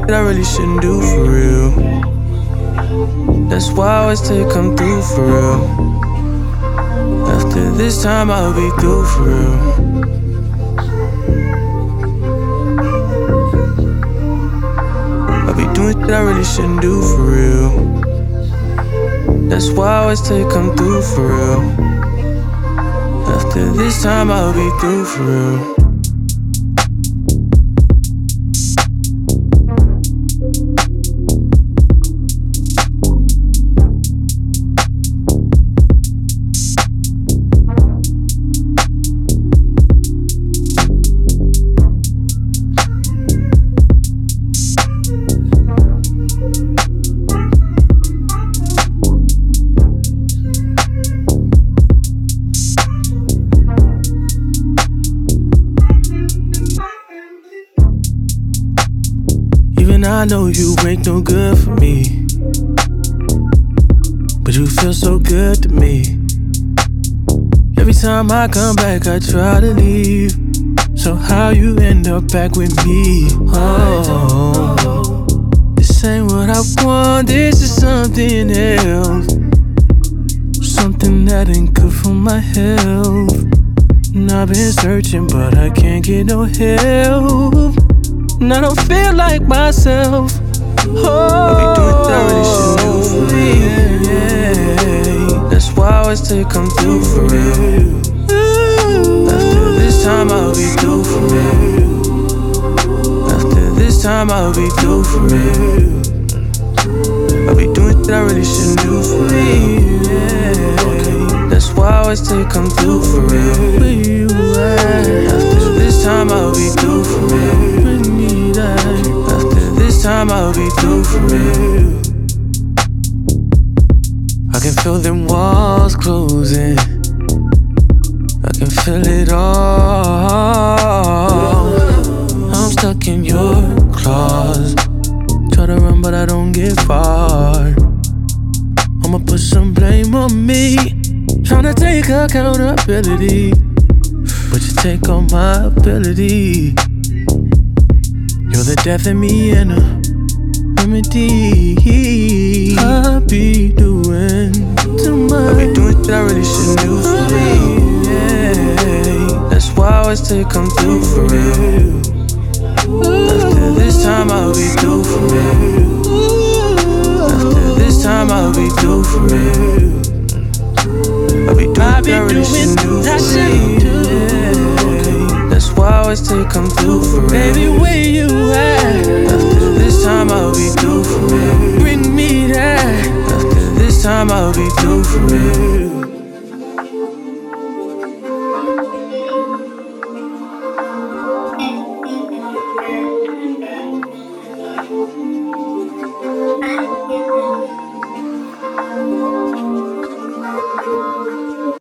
that I really shouldn't do for real. That's why I always say come through for real. After this time I'll be through for real. I'll be doing shit I really shouldn't do for real. That's why I always say come through for real. After this time I'll be through for real. I know you ain't no good for me, but you feel so good to me. Every time I come back, I try to leave. So how you end up back with me? Oh, this ain't what I want, this is something else. Something that ain't good for my health. And I've been searching, but I can't get no help. And I don't feel like myself. Oh, I'll be doing that I really shouldn't do for real. Yeah. That's why I always say come through for real. After this time I'll be through for real. After this time I'll be through for real. I'll be doing shit I really shouldn't do for real. Yeah. That's why I always say come through for real. After this time I'll be through for real. After this time I'll be through for real. I can feel them walls closing. I can feel it all. I'm stuck in your claws. Try to run but I don't get far. I'ma put some blame on me, tryna take accountability, but you take all my ability. You're the death in me and a remedy. I be doing too much. I be doing shit I really shouldn't do for real. Yeah. That's why I always say come through for real. After this time I'll be through for real. After this time I'll be through for real. I'll be doing shit I really shouldn't do for real. That's why I always say come through for real. Baby, where you at? After this time I'll be through for real. Bring me that. After this time I'll be through for real.